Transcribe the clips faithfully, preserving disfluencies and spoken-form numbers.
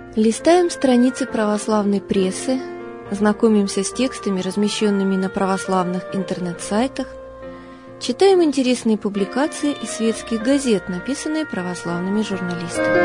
Листаем страницы православной прессы, знакомимся с текстами, размещенными на православных интернет-сайтах, читаем интересные публикации из светских газет, написанные православными журналистами.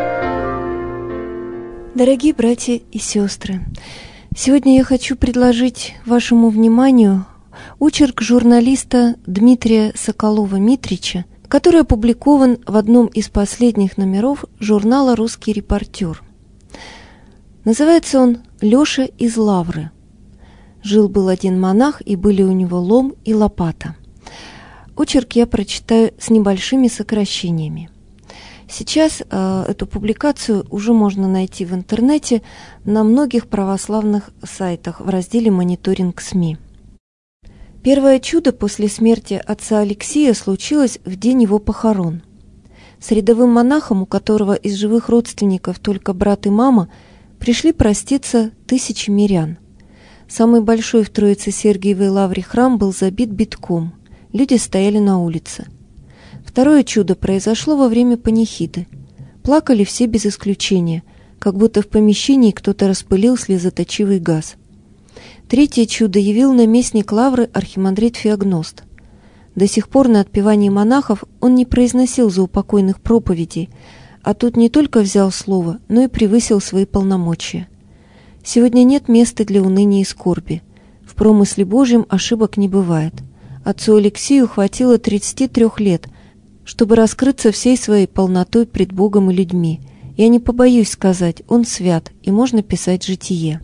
Дорогие братья и сестры, сегодня я хочу предложить вашему вниманию очерк журналиста Дмитрия Соколова-Митрича, который опубликован в одном из последних номеров журнала «Русский репортер». Называется он «Леша из Лавры». Жил-был один монах, и были у него лом и лопата. Очерк я прочитаю с небольшими сокращениями. Сейчас э, эту публикацию уже можно найти в интернете на многих православных сайтах в разделе «Мониторинг СМИ». Первое чудо после смерти отца Алексия случилось в день его похорон. С рядовым монахом, у которого из живых родственников только брат и мама, пришли проститься тысячи мирян. Самый большой в Троице-Сергиевой лавре храм был забит битком. Люди стояли на улице. Второе чудо произошло во время панихиды. Плакали все без исключения, как будто в помещении кто-то распылил слезоточивый газ. Третье чудо явил наместник лавры архимандрит Феогност. До сих пор на отпевании монахов он не произносил заупокойных проповедей, а тут не только взял слово, но и превысил свои полномочия. Сегодня нет места для уныния и скорби. В промысле Божьем ошибок не бывает. Отцу Алексию хватило тридцати трёх лет, чтобы раскрыться всей своей полнотой пред Богом и людьми. Я не побоюсь сказать, он свят, и можно писать житие.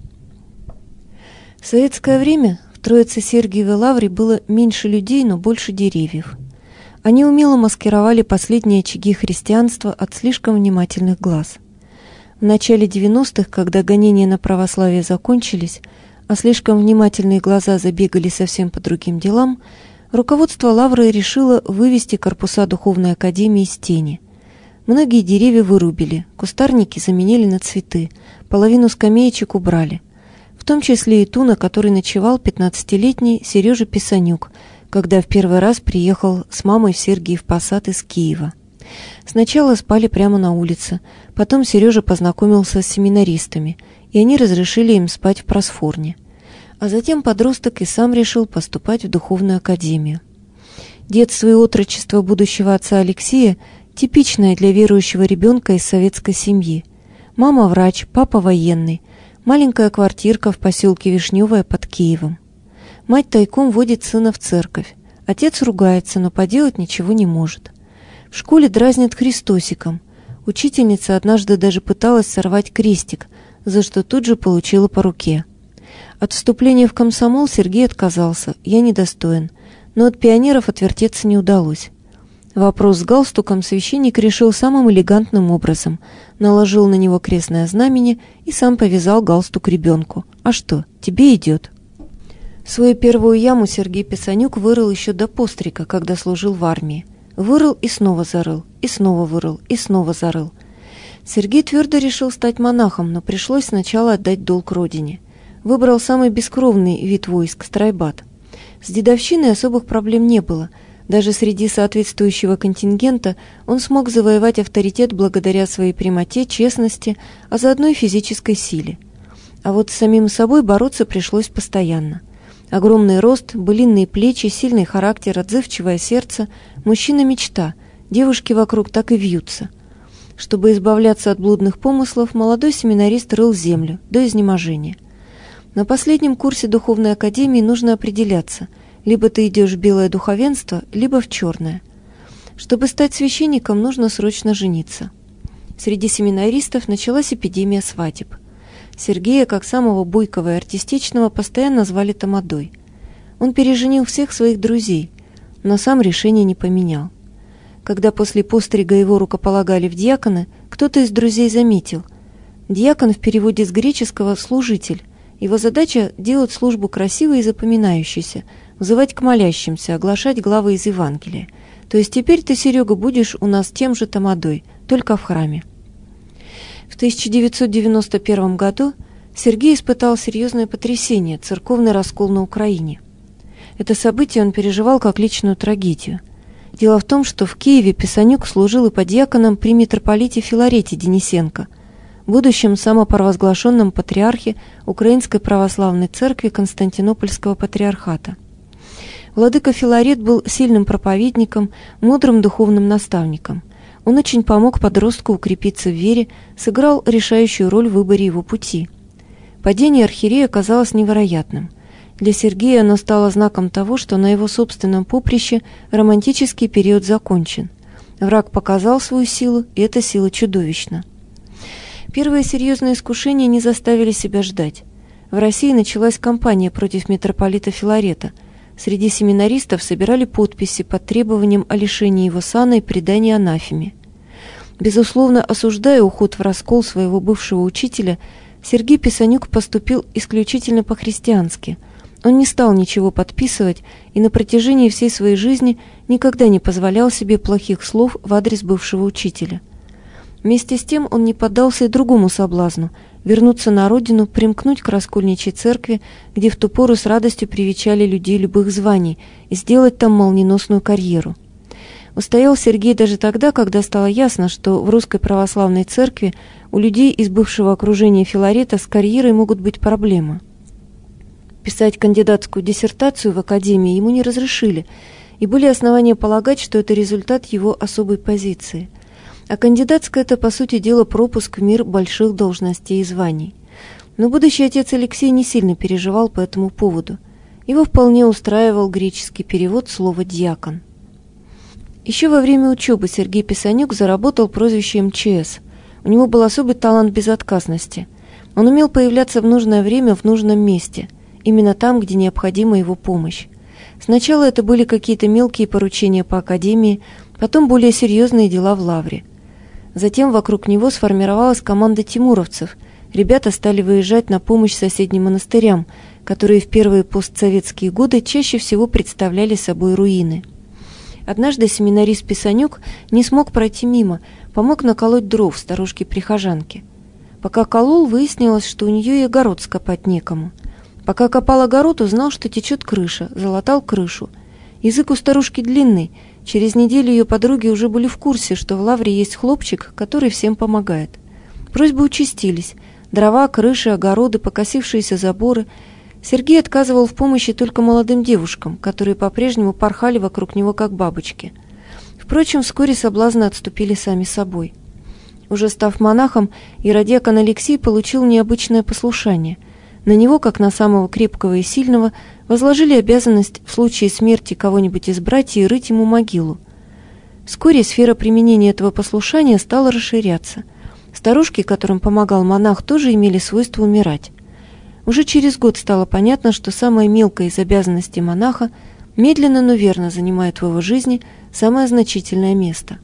В советское время в Троице-Сергиевой лавре было меньше людей, но больше деревьев. Они умело маскировали последние очаги христианства от слишком внимательных глаз. В начале девяностых, когда гонения на православие закончились, а слишком внимательные глаза забегали совсем по другим делам, руководство лавры решило вывести корпуса духовной академии из тени. Многие деревья вырубили, кустарники заменили на цветы, половину скамеечек убрали, в том числе и ту, на которой ночевал пятнадцатилетний Сережа Писанюк, когда в первый раз приехал с мамой в Сергиев Посад из Киева. Сначала спали прямо на улице, потом Сережа познакомился с семинаристами, и они разрешили им спать в просфорне. А затем подросток и сам решил поступать в духовную академию. Детство и отрочество будущего отца Алексея типичное для верующего ребенка из советской семьи. Мама врач, папа военный, маленькая квартирка в поселке Вишневое под Киевом. Мать тайком водит сына в церковь. Отец ругается, но поделать ничего не может. В школе дразнят Христосиком. Учительница однажды даже пыталась сорвать крестик, за что тут же получила по руке. От вступления в комсомол Сергей отказался, я недостоин, но от пионеров отвертеться не удалось. Вопрос с галстуком священник решил самым элегантным образом, наложил на него крестное знамение и сам повязал галстук ребенку. А что, тебе идет. Свою первую яму Сергей Писанюк вырыл еще до пострика, когда служил в армии. Вырыл и снова зарыл, и снова вырыл, и снова зарыл. Сергей твердо решил стать монахом, но пришлось сначала отдать долг родине. Выбрал самый бескровный вид войск – страйбат. С дедовщиной особых проблем не было. Даже среди соответствующего контингента он смог завоевать авторитет благодаря своей прямоте, честности, а заодно и физической силе. А вот с самим собой бороться пришлось постоянно. Огромный рост, былинные плечи, сильный характер, отзывчивое сердце, мужчина-мечта, девушки вокруг так и вьются. Чтобы избавляться от блудных помыслов, молодой семинарист рыл землю до изнеможения. На последнем курсе духовной академии нужно определяться, либо ты идешь в белое духовенство, либо в черное. Чтобы стать священником, нужно срочно жениться. Среди семинаристов началась эпидемия свадеб. Сергея, как самого бойкого и артистичного, постоянно звали Тамадой. Он переженил всех своих друзей, но сам решение не поменял. Когда после пострига его рукополагали в диаконы, кто-то из друзей заметил. Диакон в переводе с греческого «служитель». Его задача – делать службу красивой и запоминающейся, взывать к молящимся, оглашать главы из Евангелия. То есть теперь ты, Серега, будешь у нас тем же Тамадой, только в храме. В тысяча девятьсот девяносто первом году Сергей испытал серьезное потрясение – церковный раскол на Украине. Это событие он переживал как личную трагедию. Дело в том, что в Киеве Писанюк служил иподиаконом при митрополите Филарете Денисенко. будущем самопровозглашенном патриархе Украинской православной церкви Константинопольского патриархата. Владыка Филарет был сильным проповедником, мудрым духовным наставником. Он очень помог подростку укрепиться в вере, сыграл решающую роль в выборе его пути. Падение архиерея казалось невероятным. Для Сергея оно стало знаком того, что на его собственном поприще романтический период закончен. Враг показал свою силу, и эта сила чудовищна. Первые серьезные искушения не заставили себя ждать. В России началась кампания против митрополита Филарета. Среди семинаристов собирали подписи под требованием о лишении его сана и предании анафеме. Безусловно, осуждая уход в раскол своего бывшего учителя, Сергей Писанюк поступил исключительно по-христиански. Он не стал ничего подписывать и на протяжении всей своей жизни никогда не позволял себе плохих слов в адрес бывшего учителя. Вместе с тем он не поддался и другому соблазну – вернуться на родину, примкнуть к раскольничьей церкви, где в ту пору с радостью привечали людей любых званий, и сделать там молниеносную карьеру. Устоял Сергей даже тогда, когда стало ясно, что в Русской Православной Церкви у людей из бывшего окружения Филарета с карьерой могут быть проблемы. Писать кандидатскую диссертацию в академии ему не разрешили, и были основания полагать, что это результат его особой позиции. А кандидатская – это, по сути дела, пропуск в мир больших должностей и званий. Но будущий отец Алексей не сильно переживал по этому поводу. Его вполне устраивал греческий перевод слова «диакон». Еще во время учебы Сергей Писанюк заработал прозвище эм че эс. У него был особый талант безотказности. Он умел появляться в нужное время в нужном месте, именно там, где необходима его помощь. Сначала это были какие-то мелкие поручения по академии, потом более серьезные дела в лавре. Затем вокруг него сформировалась команда тимуровцев. Ребята стали выезжать на помощь соседним монастырям, которые в первые постсоветские годы чаще всего представляли собой руины. Однажды семинарист Писанюк не смог пройти мимо, помог наколоть дров старушке-прихожанке. Пока колол, выяснилось, что у нее и огород скопать некому. Пока копал огород, узнал, что течет крыша, залатал крышу. Язык у старушки длинный. Через неделю ее подруги уже были в курсе, что в лавре есть хлопчик, который всем помогает. Просьбы участились. Дрова, крыши, огороды, покосившиеся заборы. Сергей отказывал в помощи только молодым девушкам, которые по-прежнему порхали вокруг него как бабочки. Впрочем, вскоре соблазны отступили сами собой. Уже став монахом, иродиакон Алексей получил необычное послушание. На него, как на самого крепкого и сильного, возложили обязанность в случае смерти кого-нибудь из братьев рыть ему могилу. Вскоре сфера применения этого послушания стала расширяться. Старушки, которым помогал монах, тоже имели свойство умирать. Уже через год стало понятно, что самая мелкая из обязанностей монаха медленно, но верно занимает в его жизни самое значительное место.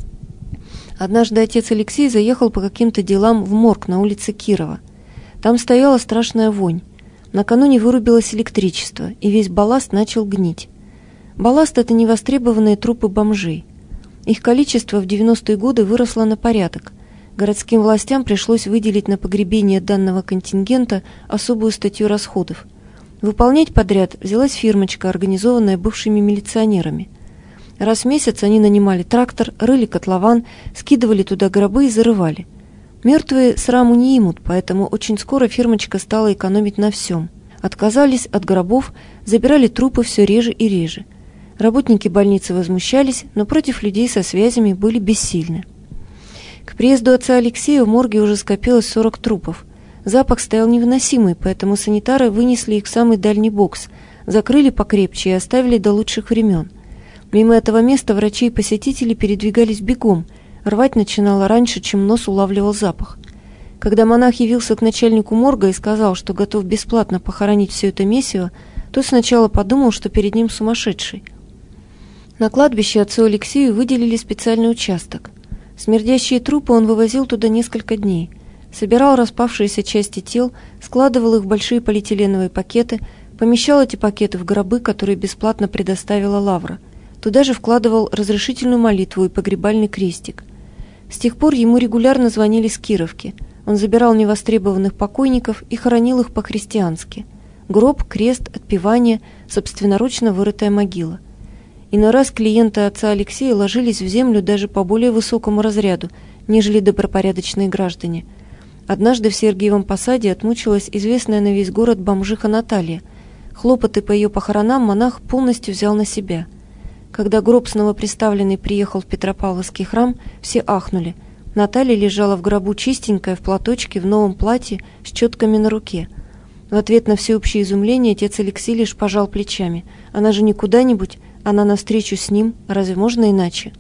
Однажды отец Алексей заехал по каким-то делам в морг на улице Кирова. Там стояла страшная вонь. Накануне вырубилось электричество, и весь балласт начал гнить. Балласт – это невостребованные трупы бомжей. Их количество в девяностые годы выросло на порядок. Городским властям пришлось выделить на погребение данного контингента особую статью расходов. Выполнять подряд взялась фирмочка, организованная бывшими милиционерами. Раз в месяц они нанимали трактор, рыли котлован, скидывали туда гробы и зарывали. Мертвые сраму не имут, поэтому очень скоро фирмочка стала экономить на всем. Отказались от гробов, забирали трупы все реже и реже. Работники больницы возмущались, но против людей со связями были бессильны. К приезду отца Алексея в морге уже скопилось сорок трупов. Запах стоял невыносимый, поэтому санитары вынесли их в самый дальний бокс, закрыли покрепче и оставили до лучших времен. Мимо этого места врачи и посетители передвигались бегом. Рвать начинало раньше, чем нос улавливал запах. Когда монах явился к начальнику морга и сказал, что готов бесплатно похоронить все это месиво, тот сначала подумал, что перед ним сумасшедший. На кладбище отцу Алексею выделили специальный участок. Смердящие трупы он вывозил туда несколько дней. Собирал распавшиеся части тел, складывал их в большие полиэтиленовые пакеты, помещал эти пакеты в гробы, которые бесплатно предоставила лавра. Туда же вкладывал разрешительную молитву и погребальный крестик. С тех пор ему регулярно звонили с Кировки. Он забирал невостребованных покойников и хоронил их по-христиански. Гроб, крест, отпевание, собственноручно вырытая могила. Иной раз клиенты отца Алексея ложились в землю даже по более высокому разряду, нежели добропорядочные граждане. Однажды в Сергиевом Посаде отмучилась известная на весь город бомжиха Наталья. Хлопоты по ее похоронам монах полностью взял на себя. Когда гроб снова представленный приехал в Петропавловский храм, все ахнули. Наталья лежала в гробу чистенькая, в платочке, в новом платье, с четками на руке. В ответ на всеобщее изумление отец Алексей лишь пожал плечами. Она же не куда-нибудь, она навстречу с ним, разве можно иначе?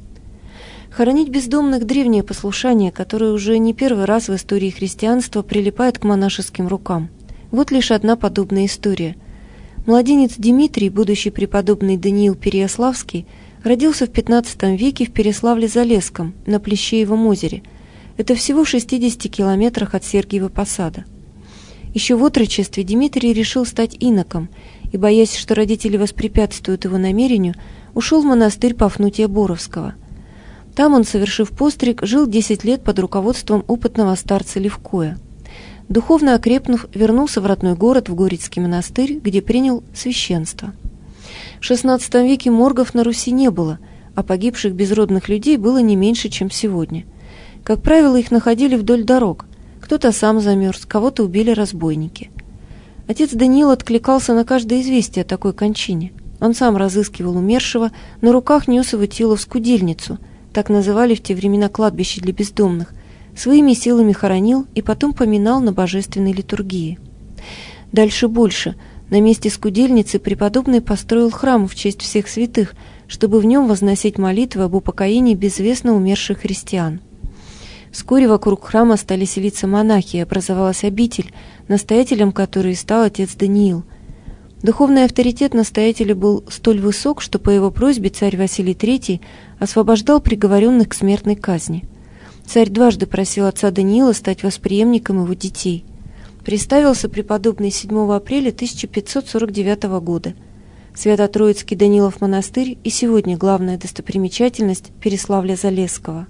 Хоронить бездомных – древнее послушание, которое уже не первый раз в истории христианства прилипает к монашеским рукам. Вот лишь одна подобная история. Младенец Дмитрий, будущий преподобный Даниил Переяславский, родился в пятнадцатом веке в Переславле-Залесском, на Плещеевом озере. Это всего в шестидесяти километрах от Сергиева Посада. Еще в отрочестве Дмитрий решил стать иноком и, боясь, что родители воспрепятствуют его намерению, ушел в монастырь Пафнутия Боровского. Там он, совершив постриг, жил десять лет под руководством опытного старца Левкоя. Духовно окрепнув, вернулся в родной город, в Горецкий монастырь, где принял священство. В шестнадцатом веке моргов на Руси не было, а погибших безродных людей было не меньше, чем сегодня. Как правило, их находили вдоль дорог. Кто-то сам замерз, кого-то убили разбойники. Отец Даниил откликался на каждое известие о такой кончине. Он сам разыскивал умершего, на руках нес его тело в скудельницу, так называли в те времена кладбище для бездомных, своими силами хоронил и потом поминал на божественной литургии. Дальше больше. На месте скудельницы преподобный построил храм в честь всех святых, чтобы в нем возносить молитвы об упокоении безвестно умерших христиан. Вскоре вокруг храма стали селиться монахи, и образовалась обитель, настоятелем которой стал отец Даниил. Духовный авторитет настоятеля был столь высок, что по его просьбе царь Василий третий освобождал приговоренных к смертной казни. Царь дважды просил отца Даниила стать восприемником его детей. Приставился преподобный седьмого апреля тысяча пятьсот сорок девятого года. Свято-Троицкий Данилов монастырь и сегодня главная достопримечательность Переславля-Залесского.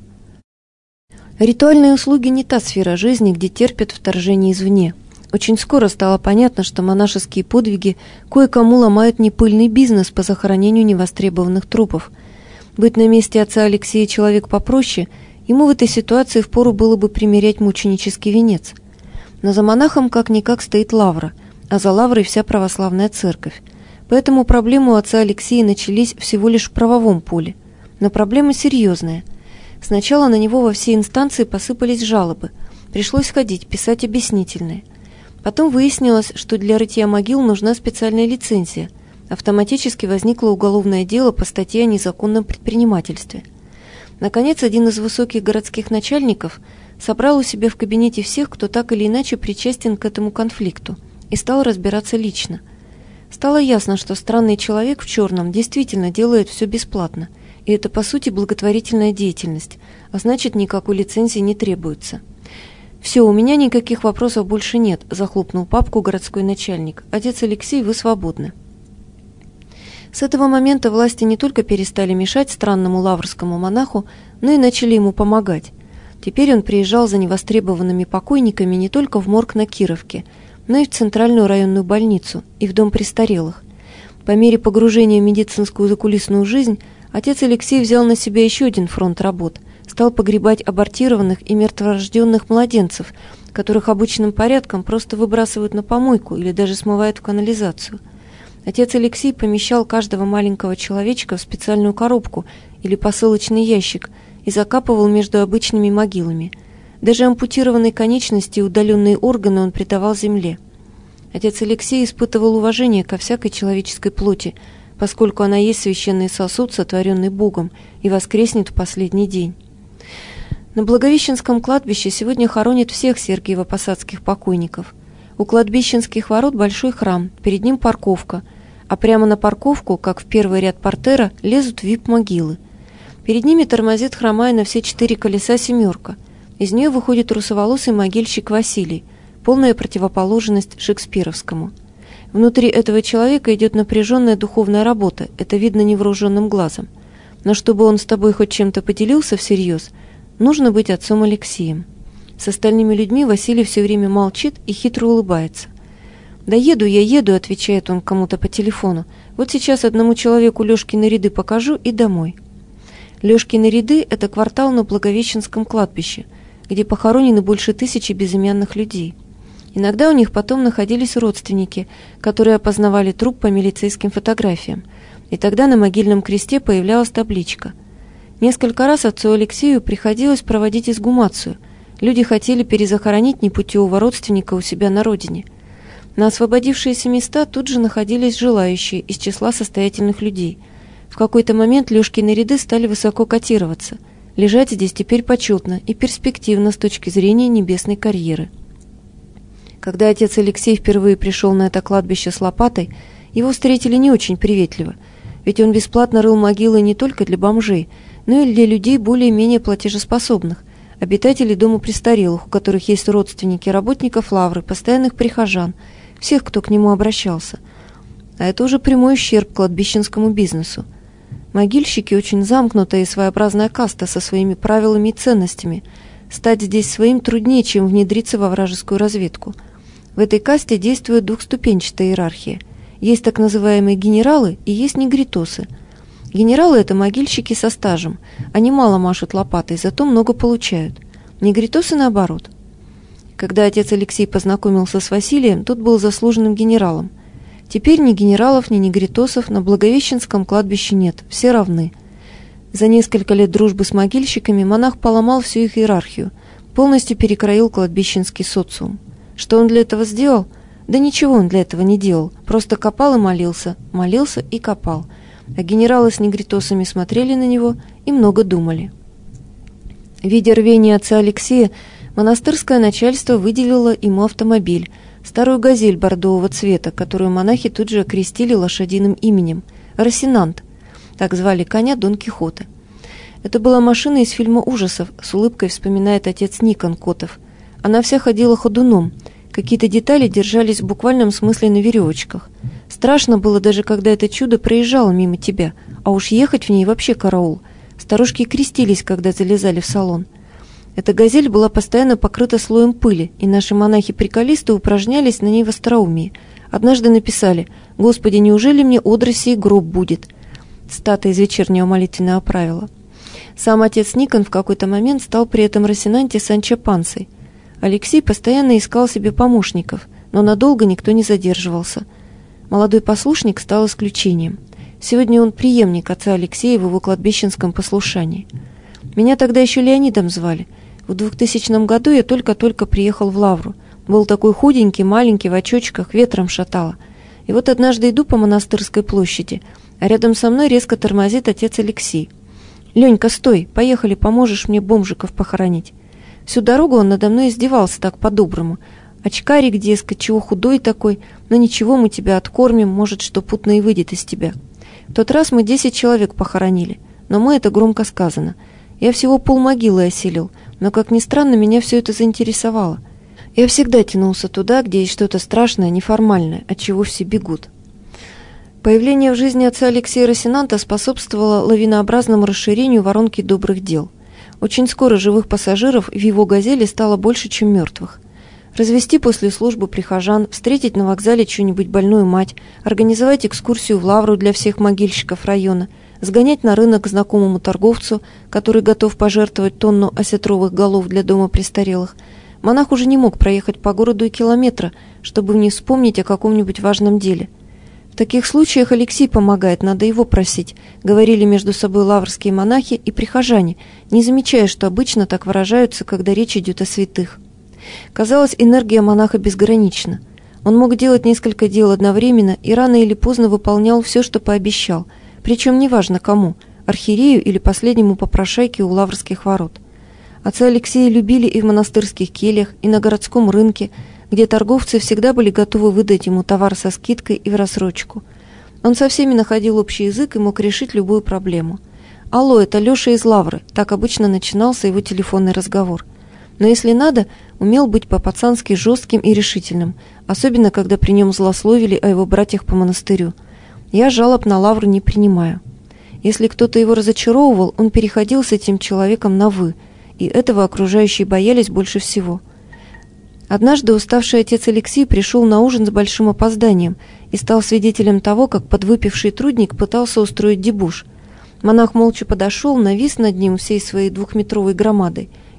Ритуальные услуги не та сфера жизни, где терпят вторжение извне. Очень скоро стало понятно, что монашеские подвиги кое-кому ломают непыльный бизнес по захоронению невостребованных трупов. Быть на месте отца Алексея человек попроще, ему в этой ситуации впору было бы примерять мученический венец. Но за монахом как-никак стоит лавра, а за лаврой вся православная церковь. Поэтому проблемы у отца Алексея начались всего лишь в правовом поле. Но проблема серьезная. Сначала на него во все инстанции посыпались жалобы. Пришлось ходить, писать объяснительные. Потом выяснилось, что для рытья могил нужна специальная лицензия. Автоматически возникло уголовное дело по статье о незаконном предпринимательстве. Наконец, один из высоких городских начальников собрал у себя в кабинете всех, кто так или иначе причастен к этому конфликту, и стал разбираться лично. Стало ясно, что странный человек в черном действительно делает все бесплатно, и это, по сути, благотворительная деятельность, а значит, никакой лицензии не требуется. «Все, у меня никаких вопросов больше нет», – захлопнул папку городской начальник. «Отец Алексей, вы свободны». С этого момента власти не только перестали мешать странному лаврскому монаху, но и начали ему помогать. Теперь он приезжал за невостребованными покойниками не только в морг на Кировке, но и в центральную районную больницу и в дом престарелых. По мере погружения в медицинскую закулисную жизнь отец Алексей взял на себя еще один фронт работ – стал погребать абортированных и мертворожденных младенцев, которых обычным порядком просто выбрасывают на помойку или даже смывают в канализацию. Отец Алексей помещал каждого маленького человечка в специальную коробку или посылочный ящик и закапывал между обычными могилами. Даже ампутированные конечности и удаленные органы он предавал земле. Отец Алексей испытывал уважение ко всякой человеческой плоти, поскольку она есть священный сосуд, сотворенный Богом, и воскреснет в последний день. На Благовещенском кладбище сегодня хоронят всех сергиево-посадских покойников. У кладбищенских ворот большой храм, перед ним парковка, а прямо на парковку, как в первый ряд портера, лезут вип-могилы. Перед ними тормозит, хромая на все четыре колеса, семерка. Из нее выходит русоволосый могильщик Василий, полная противоположность шекспировскому. Внутри этого человека идет напряженная духовная работа, это видно невооруженным глазом. Но чтобы он с тобой хоть чем-то поделился всерьез, нужно быть отцом Алексеем. С остальными людьми Василий все время молчит и хитро улыбается. «Да еду я, еду», — отвечает он кому-то по телефону. «Вот сейчас одному человеку Лешкины ряды покажу и домой». Лешкины ряды — это квартал на Благовещенском кладбище. где похоронены больше тысячи безымянных людей. Иногда у них потом находились родственники, которые опознавали труп по милицейским фотографиям, и тогда на могильном кресте появлялась табличка. Несколько раз отцу Алексею приходилось проводить эксгумацию. Люди хотели перезахоронить непутевого родственника у себя на родине. На освободившиеся места тут же находились желающие из числа состоятельных людей. В какой-то момент Лёшкины ряды стали высоко котироваться. Лежать здесь теперь почетно и перспективно с точки зрения небесной карьеры. Когда отец Алексей впервые пришел на это кладбище с лопатой, его встретили не очень приветливо, ведь он бесплатно рыл могилы не только для бомжей, но и для людей более-менее платежеспособных, обитателей дома престарелых, у которых есть родственники работников лавры, постоянных прихожан, всех, кто к нему обращался. А это уже прямой ущерб кладбищенскому бизнесу. Могильщики очень замкнутая и своеобразная каста со своими правилами и ценностями. Стать здесь своим труднее, чем внедриться во вражескую разведку. В этой касте действует двухступенчатая иерархия. Есть так называемые генералы и есть негритосы. Генералы – это могильщики со стажем. Они мало машут лопатой, зато много получают. Негритосы наоборот. Когда отец Алексей познакомился с Василием, тот был заслуженным генералом. Теперь ни генералов, ни негритосов на Благовещенском кладбище нет, все равны. За несколько лет дружбы с могильщиками монах поломал всю их иерархию, полностью перекроил кладбищенский социум. Что он для этого сделал? Да ничего он для этого не делал, просто копал и молился, молился и копал. А генералы с негритосами смотрели на него и много думали. Видя рвение отца Алексея, монастырское начальство выделило ему автомобиль, старую «Газель» бордового цвета, которую монахи тут же окрестили лошадиным именем – Росинант, так звали коня Дон Кихота. Это была машина из фильма ужасов, с улыбкой вспоминает отец Никон Котов. Она вся ходила ходуном, какие-то детали держались в буквальном смысле на веревочках. Страшно было даже, когда это чудо проезжало мимо тебя, а уж ехать в ней вообще караул. Старушки крестились, когда залезали в салон. Эта «Газель» была постоянно покрыта слоем пыли, и наши монахи-приколисты упражнялись на ней в остроумии. Однажды написали: «Господи, неужели мне одра сей гроб будет?» Цитата из вечернего молитвенного правила. Сам отец Никон в какой-то момент стал при этом Росинанте Санчо Пансой. Алексей постоянно искал себе помощников, но надолго никто не задерживался. Молодой послушник стал исключением. Сегодня он преемник отца Алексея в его кладбищенском послушании. Меня тогда еще Леонидом звали. В двухтысячном году я только-только приехал в Лавру. Был такой худенький, маленький, в очочках, ветром шатало. И вот однажды иду по Монастырской площади, а рядом со мной резко тормозит отец Алексей. «Ленька, стой, поехали, поможешь мне бомжиков похоронить». Всю дорогу он надо мной издевался так по-доброму. «Очкарик, дескать, чего худой такой, но ничего, мы тебя откормим, может, что путно и выйдет из тебя». В тот раз мы десять человек похоронили, но мы, это громко сказано. Я всего полмогилы осилил, но, как ни странно, меня все это заинтересовало. Я всегда тянулся туда, где есть что-то страшное, неформальное, от чего все бегут. Появление в жизни отца Алексея Росинанта способствовало лавинообразному расширению воронки добрых дел. Очень скоро живых пассажиров в его «Газели» стало больше, чем мертвых. Развести после службы прихожан, встретить на вокзале чью-нибудь больную мать, организовать экскурсию в Лавру для всех могильщиков района, сгонять на рынок к знакомому торговцу, который готов пожертвовать тонну осетровых голов для дома престарелых. Монах уже не мог проехать по городу и километра, чтобы не вспомнить о каком-нибудь важном деле. В таких случаях Алексей помогает, надо его просить, говорили между собой лаврские монахи и прихожане, не замечая, что обычно так выражаются, когда речь идет о святых. Казалось, энергия монаха безгранична. Он мог делать несколько дел одновременно и рано или поздно выполнял все, что пообещал, причем неважно кому – архиерею или последнему попрошайке у лаврских ворот. Отца Алексея любили и в монастырских кельях, и на городском рынке, где торговцы всегда были готовы выдать ему товар со скидкой и в рассрочку. Он со всеми находил общий язык и мог решить любую проблему. «Алло, это Леша из Лавры», так обычно начинался его телефонный разговор. Но если надо, умел быть по-пацански жестким и решительным, особенно когда при нем злословили о его братьях по монастырю. Я жалоб на Лавру не принимаю. Если кто-то его разочаровывал, он переходил с этим человеком на «вы», и этого окружающие боялись больше всего. Однажды уставший отец Алексей пришел на ужин с большим опозданием и стал свидетелем того, как подвыпивший трудник пытался устроить дебош. Монах молча подошел, навис над ним всей своей двухметровой громадой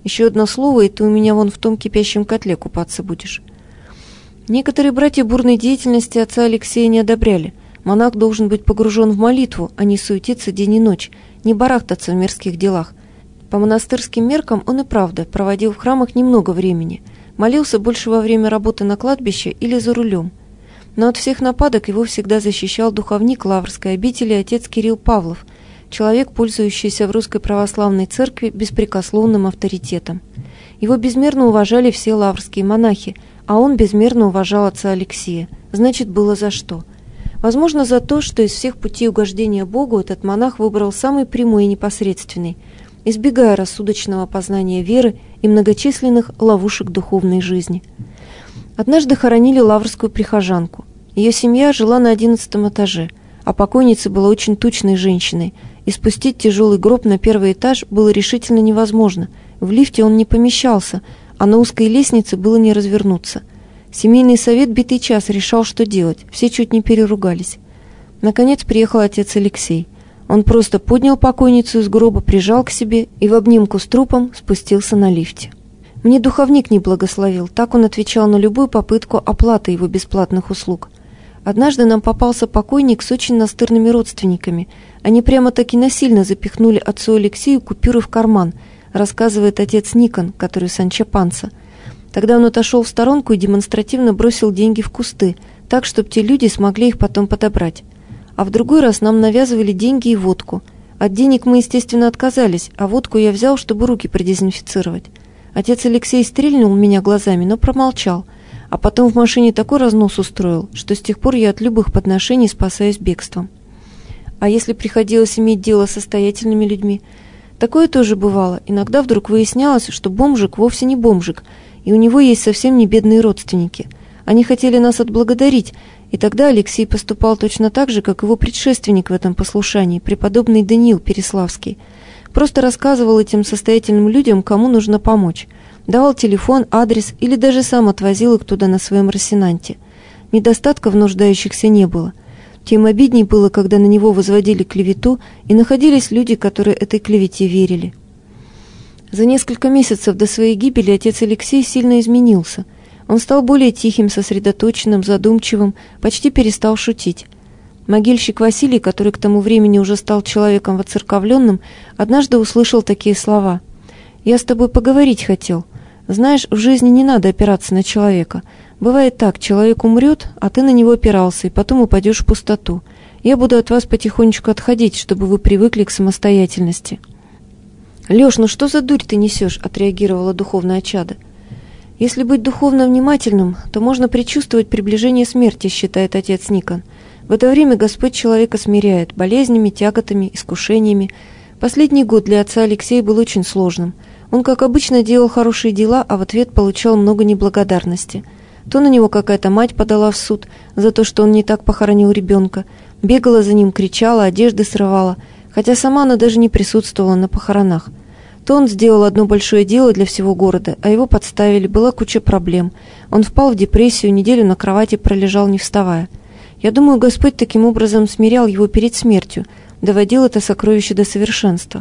Еще одно слово, и ты у меня вон в том кипящем котле купаться будешь». Некоторые братья бурной деятельности отца Алексея не одобряли. Монах должен быть погружен в молитву, а не суетиться день и ночь, не барахтаться в мирских делах. По монастырским меркам он и правда проводил в храмах немного времени, молился больше во время работы на кладбище или за рулем. Но от всех нападок его всегда защищал духовник Лаврской обители отец Кирилл Павлов, человек, пользующийся в Русской Православной Церкви беспрекословным авторитетом. Его безмерно уважали все лаврские монахи, а он безмерно уважал отца Алексея. Значит, было за что. Возможно, за то, что из всех путей угождения Богу этот монах выбрал самый прямой и непосредственный, избегая рассудочного познания веры и многочисленных ловушек духовной жизни. Однажды хоронили лаврскую прихожанку. Ее семья жила на одиннадцатом этаже, а покойница была очень тучной женщиной, и спустить тяжелый гроб на первый этаж было решительно невозможно. В лифте он не помещался, а на узкой лестнице было не развернуться. Семейный совет битый час решал, что делать, все чуть не переругались. Наконец приехал отец Алексей. Он просто поднял покойницу из гроба, прижал к себе и в обнимку с трупом спустился на лифте. Мне духовник не благословил, так он отвечал на любую попытку оплаты его бесплатных услуг. Однажды нам попался покойник с очень настырными родственниками. Они прямо-таки насильно запихнули отцу Алексею купюры в карман, рассказывает отец Никон, который Санчо Панса. Тогда он отошел в сторонку и демонстративно бросил деньги в кусты, так, чтобы те люди смогли их потом подобрать. А в другой раз нам навязывали деньги и водку. От денег мы, естественно, отказались, а водку я взял, чтобы руки продезинфицировать. Отец Алексей стрельнул меня глазами, но промолчал, а потом в машине такой разнос устроил, что с тех пор я от любых подношений спасаюсь бегством. А если приходилось иметь дело с состоятельными людьми? Такое тоже бывало. Иногда вдруг выяснялось, что бомжик вовсе не бомжик, и у него есть совсем не бедные родственники. Они хотели нас отблагодарить, и тогда Алексей поступал точно так же, как его предшественник в этом послушании, преподобный Даниил Переславский. Просто рассказывал этим состоятельным людям, кому нужно помочь. Давал телефон, адрес или даже сам отвозил их туда на своем Росинанте. Недостатков в нуждающихся не было. Тем обидней было, когда на него возводили клевету, и находились люди, которые этой клевете верили. За несколько месяцев до своей гибели отец Алексей сильно изменился. Он стал более тихим, сосредоточенным, задумчивым, почти перестал шутить. Могильщик Василий, который к тому времени уже стал человеком воцерковленным, однажды услышал такие слова: «Я с тобой поговорить хотел. Знаешь, в жизни не надо опираться на человека. Бывает так, человек умрет, а ты на него опирался, и потом упадешь в пустоту. Я буду от вас потихонечку отходить, чтобы вы привыкли к самостоятельности». «Леш, ну что за дурь ты несешь?» — отреагировала духовная чадо. «Если быть духовно внимательным, то можно предчувствовать приближение смерти», — считает отец Никон. В это время Господь человека смиряет болезнями, тяготами, искушениями. Последний год для отца Алексея был очень сложным. Он, как обычно, делал хорошие дела, а в ответ получал много неблагодарности. То на него какая-то мать подала в суд за то, что он не так похоронил ребенка, бегала за ним, кричала, одежды срывала, хотя сама она даже не присутствовала на похоронах. То он сделал одно большое дело для всего города, а его подставили, была куча проблем. Он впал в депрессию, неделю на кровати пролежал, не вставая. Я думаю, Господь таким образом смирял его перед смертью, доводил это сокровище до совершенства.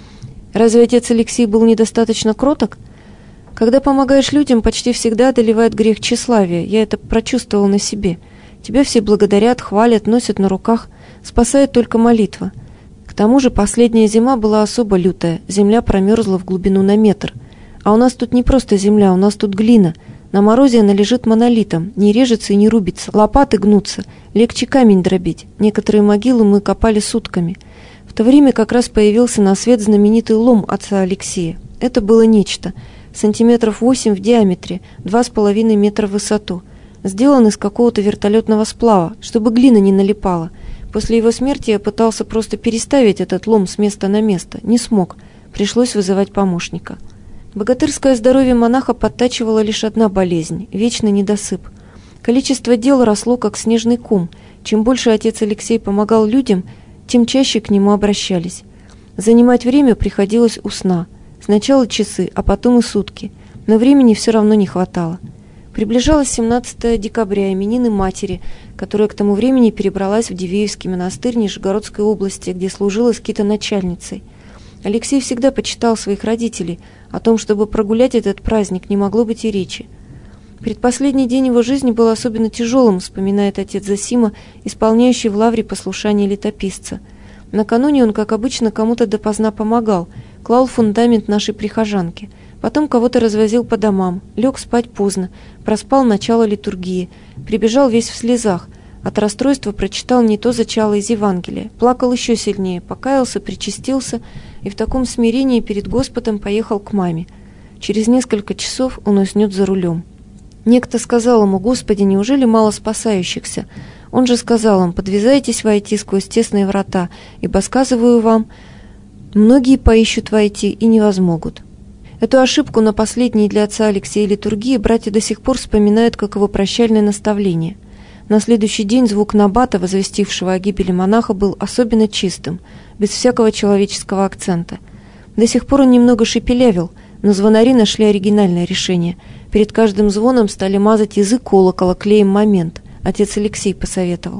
Разве отец Алексей был недостаточно кроток? Когда помогаешь людям, почти всегда одолевает грех тщеславия. Я это прочувствовал на себе. Тебя все благодарят, хвалят, носят на руках. Спасает только молитва. К тому же последняя зима была особо лютая. Земля промерзла в глубину на метр. А у нас тут не просто земля, у нас тут глина. На морозе она лежит монолитом, не режется и не рубится, лопаты гнутся, легче камень дробить. Некоторые могилы мы копали сутками. В то время как раз появился на свет знаменитый лом отца Алексея. Это было нечто. Сантиметров восемь в диаметре, два с половиной метра в высоту. Сделан из какого-то вертолетного сплава, чтобы глина не налипала. После его смерти я пытался просто переставить этот лом с места на место. Не смог. Пришлось вызывать помощника. Богатырское здоровье монаха подтачивала лишь одна болезнь – вечный недосып. Количество дел росло, как снежный ком. Чем больше отец Алексей помогал людям, тем чаще к нему обращались. Занимать время приходилось у сна. Сначала часы, а потом и сутки. Но времени все равно не хватало. Приближалось семнадцатое декабря, именины матери, которая к тому времени перебралась в Дивеевский монастырь Нижегородской области, где служила скитоначальницей. Алексей всегда почитал своих родителей, о том, чтобы прогулять этот праздник, не могло быть и речи. Предпоследний день его жизни был особенно тяжелым, вспоминает отец Зосима, исполняющий в лавре послушание летописца. Накануне он, как обычно, кому-то допоздна помогал, клал фундамент нашей прихожанки, потом кого-то развозил по домам, лег спать поздно, проспал начало литургии, прибежал весь в слезах, от расстройства прочитал не то зачало из Евангелия, плакал еще сильнее, покаялся, причастился и в таком смирении перед Господом поехал к маме. Через несколько часов он уснет за рулем. Некто сказал ему: «Господи, неужели мало спасающихся?» Он же сказал им: «Подвязайтесь войти сквозь тесные врата, ибо, сказываю вам, многие поищут войти и не возмогут». Эту ошибку на последней для отца Алексея литургии братья до сих пор вспоминают как его прощальное наставление. На следующий день звук набата, возвестившего о гибели монаха, был особенно чистым, без всякого человеческого акцента. До сих пор он немного шепелявил, но звонари нашли оригинальное решение. Перед каждым звоном стали мазать язык колокола клеем «Момент». Отец Алексей посоветовал.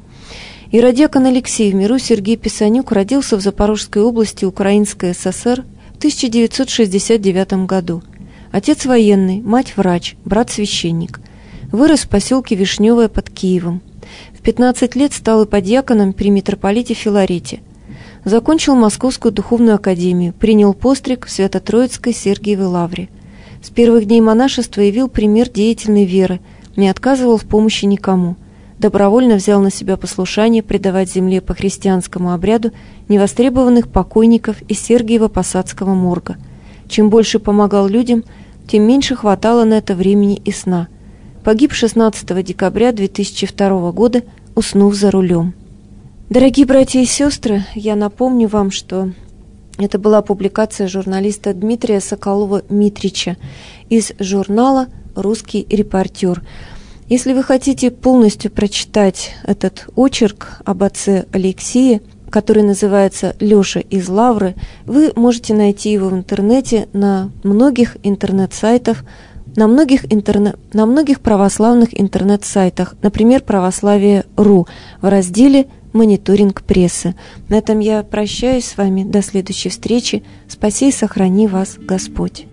Иродиакон Алексей в миру Сергей Писанюк родился в Запорожской области Украинской ССР в тысяча девятьсот шестьдесят девятом году. Отец военный, мать врач, брат священник. Вырос в поселке Вишневое под Киевом. В пятнадцать лет стал иподьяконом при митрополите Филарете. Закончил Московскую духовную академию, принял постриг в Свято-Троицкой Сергиевой лавре. С первых дней монашества явил пример деятельной веры, не отказывал в помощи никому. Добровольно взял на себя послушание предавать земле по христианскому обряду невостребованных покойников из Сергиево-Посадского морга. Чем больше помогал людям, тем меньше хватало на это времени и сна. Погиб шестнадцатого декабря две тысячи второго года, уснув за рулем. Дорогие братья и сестры, я напомню вам, что это была публикация журналиста Дмитрия Соколова-Митрича из журнала «Русский репортер». Если вы хотите полностью прочитать этот очерк об отце Алексее, который называется «Леша из Лавры», вы можете найти его в интернете на многих интернет-сайтах, на многих, интерне... на многих православных интернет-сайтах, например, православие точка ру, в разделе «Мониторинг прессы». На этом я прощаюсь с вами. До следующей встречи. Спаси и сохрани вас Господь.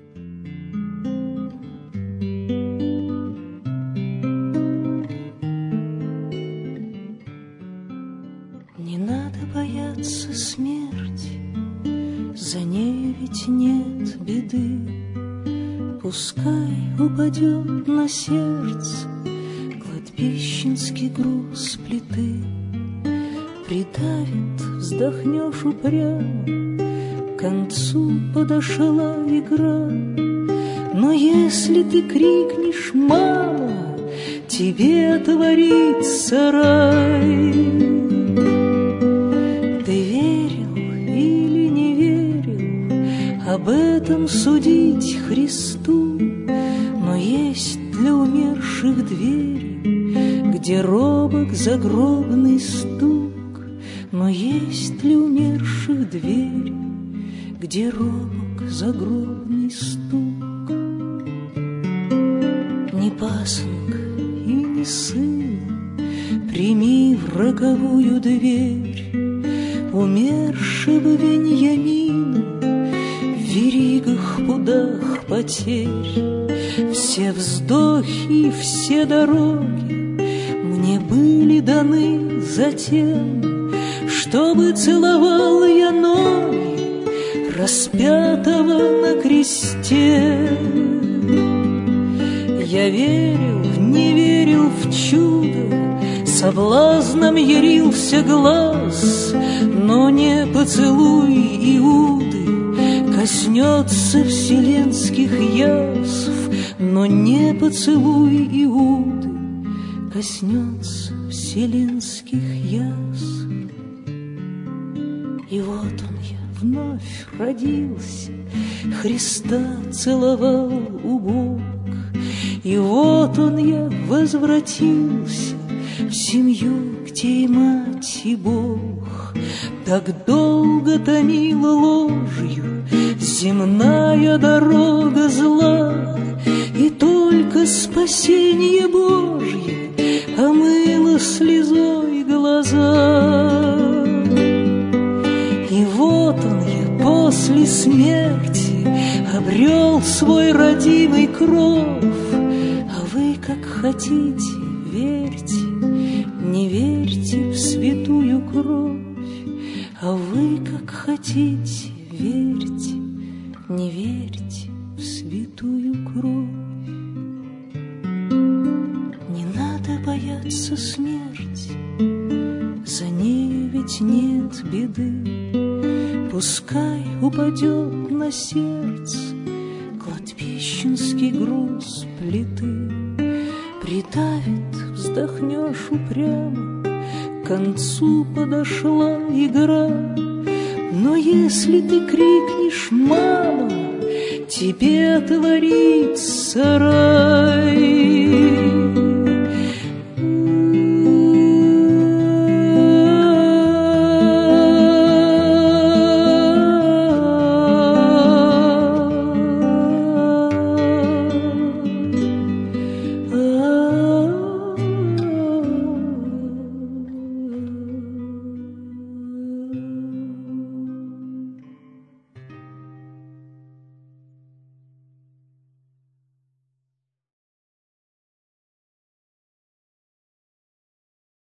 Не надо бояться смерти, за нею ведь нет беды. Пускай упадет на сердце кладбищенский груз плиты, придавит, вздохнешь упрямо, к концу подошла игра. Но если ты крикнешь: «Мама!», тебе отворится рай. Ты верил или не верил, об этом судить Христу, но есть для умерших двери, где робок загробный стук. Но есть ли умерших дверь, где робок загробный стук? Ни пасынка и ни сына прими в роковую дверь умершего Веньямина в веригах, пудах потерь. Все вздохи и все дороги мне были даны затем, чтобы целовал я ноги распятого на кресте. Я верил, не верил в чудо, соблазном ярился глаз, но не поцелуй Иуды коснется вселенских язв, но не поцелуй Иуды коснется вселенских язв. И вот он я вновь родился, Христа целовал убог. И вот он я возвратился в семью, где и мать, и Бог. Так долго томила ложью земная дорога зла, и только спасение Божье омыло слезой глаза. И вот он я после после смерти обрел свой родимый кров. А вы, как хотите, верьте, не верьте в святую кровь. А вы, как хотите, верьте, не верьте в святую кровь. Не надо бояться смерти, за нею ведь нет беды. Пускай упадет на сердце кладбищенский груз плиты. Придавит, вздохнешь упрямо, к концу подошла игра. Но если ты крикнешь «Мама!», тебе отворится рай.